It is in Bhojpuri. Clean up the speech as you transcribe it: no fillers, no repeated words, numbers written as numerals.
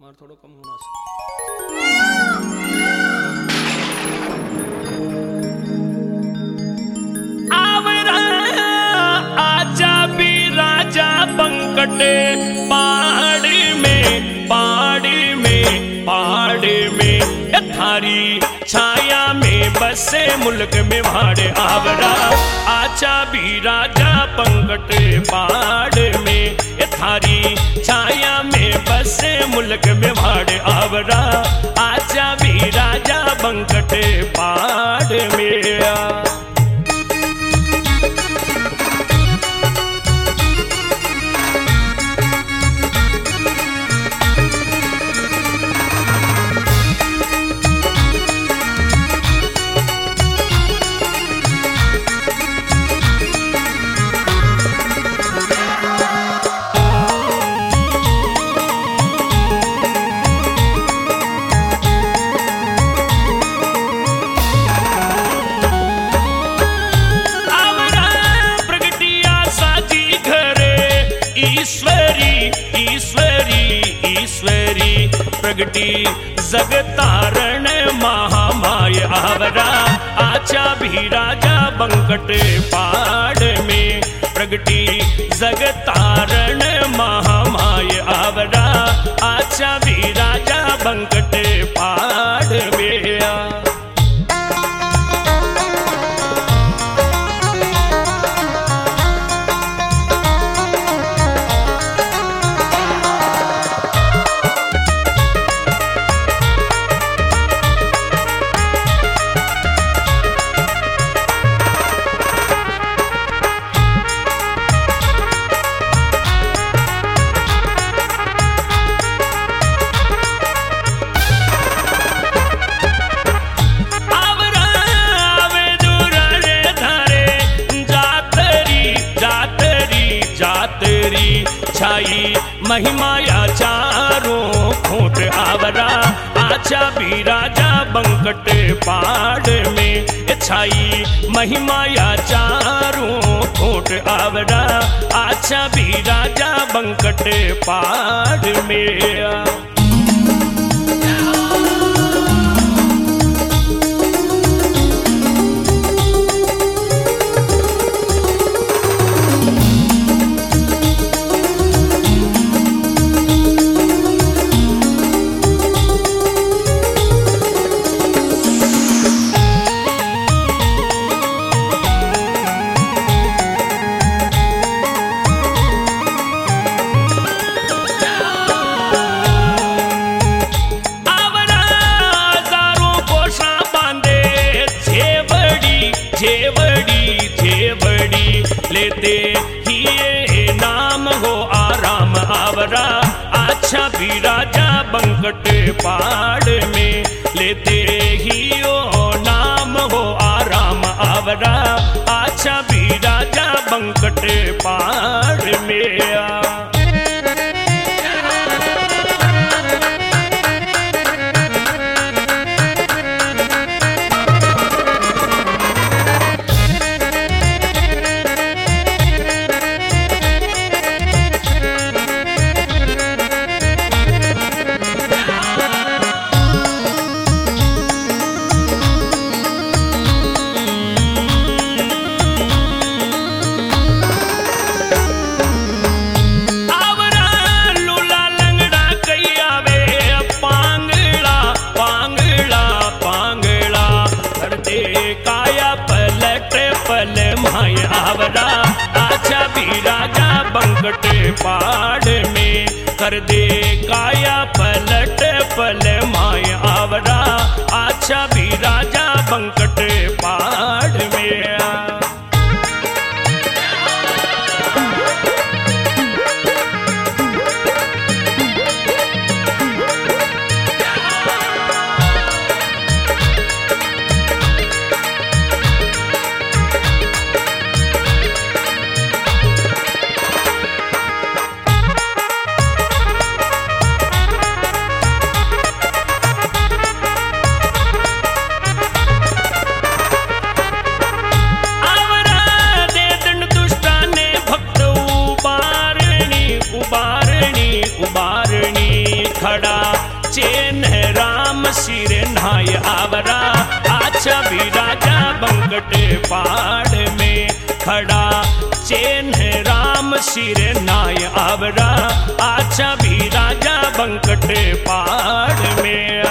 मार थोड़ो कम होना से आवरा आजा भी राजा बंकट पहाड़ी में थारी छाया में बसे मुल्क में भाड़े आवरा आजा भी राजा बंकट पहाड़ में थारी छाया में बसे मुल्क में भाड़े आवरा आजा भी राजा बंकट पहाड़ में ईश्वरी प्रगति जगतारण महामाय आवरा आचा भी राजा बंकट पहाड़ में प्रगति जगतारण महामाय आवरा आचा भी राजा बंकट पहाड़ में छाई महिमाया चारों खोट आवरा आचा भी राजा बंकट पहाड़ में छाई महिमाया चारों खोट आवरा आचा भी राजा बंकट पहाड़ में जेवड़ी लेते ही ये नाम हो आराम आवरा अच्छा भी राजा बंकट पहाड़ में लेते ही ओ नाम हो आराम आवरा अच्छा भी राजा बंकट पहाड़ में आवरा आचा भी राजा बंकट पहाड़ में कर दे काया पलट पल माय आवरा आचा भी राजा बंकट पहाड़ में चेन राम सिर नाय आवरा, आछा भी राजा बंकट पाड़ में खड़ा। चेन राम सिर नाय आवरा, आछा भी राजा बंकट पाड़ में।